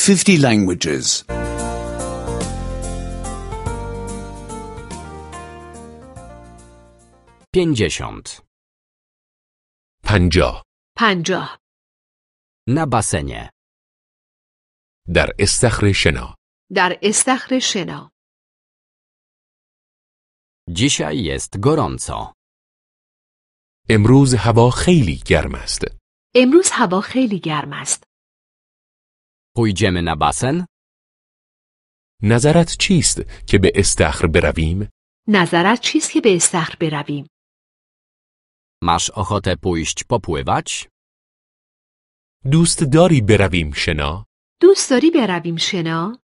50 languages. 50. 50. 50. Na basenie. در استخر شنا. در استخر شنا. Dzisiaj jest gorąco. امروز هوا خیلی گرم است. امروز هوا خیلی گرم است. Pójdziemy na basen? نظرت چیست که به استخر برویم؟ نظرت چیست که به استخر برویم؟ Masz ochotę pójść popływać? دوست داری برویم شنا؟ دوست داری برویم شنا؟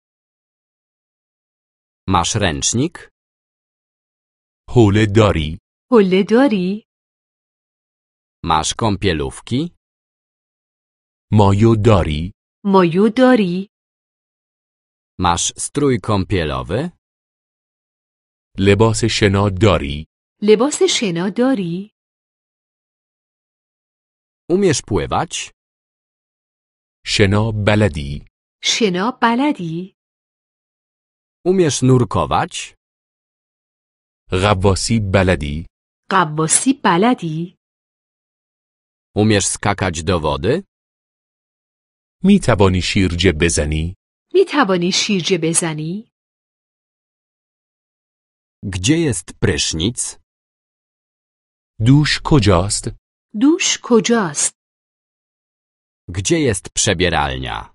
Masz ręcznik? حوله داری؟ حوله داری؟ Masz kąpielówki? مایو داری؟ مایو داری؟ Masz strój kąpielowy? لباس شنا داری؟ لباس شنا داری؟ Umiesz pływać? شنا بلدی؟ شنا بلدی؟ Umiesz nurkować? غواصی بلدی؟ غواصی بلدی؟ Umiesz skakać do wody? می توانی شیرجه بزنی؟ می توانی شیرجه بزنی؟ Gdzie jest prysznic? دوش کجاست؟ دوش کجاست؟ Gdzie jest przebieralnia?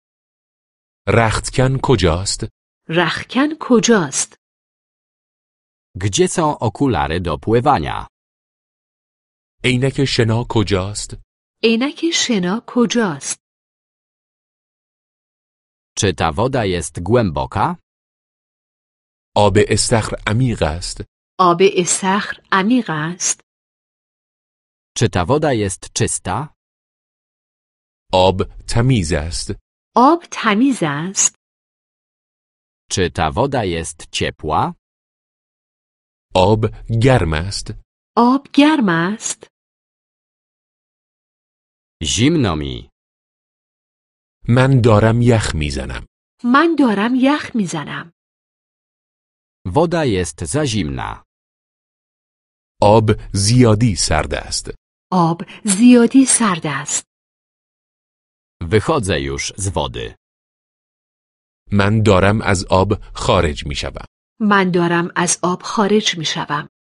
رختکن کجاست؟ رختکن کجاست؟ Gdzie są okulary do pływania? عینک شنا کجاست؟ عینک شنا کجاست؟ Czy ta woda jest głęboka? آب استخر عمیق است. آب استخر عمیق است؟ Czy ta woda jest czysta? آب تمیز است. آب تمیز است؟ Czy ta woda jest ciepła? آب گرم است. آب گرم است؟ Zimno mi. من دارم یخ میزنم. من دارم یخ میزنم. Woda jest za zimna. آب زیادی سرد است. آب زیادی سرد است. Wychodzę już z wody. من دارم از آب خارج میشوم. من دارم از آب خارج میشوم.